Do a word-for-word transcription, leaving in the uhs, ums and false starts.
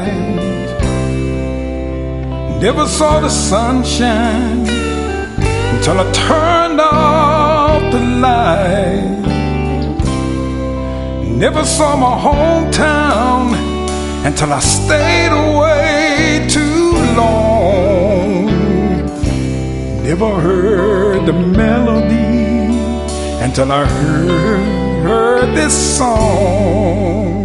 night. Never saw the sunshine until I turned off the light. Never saw my hometown until I stayed away too long. Never heard the melody until I heard, heard this song.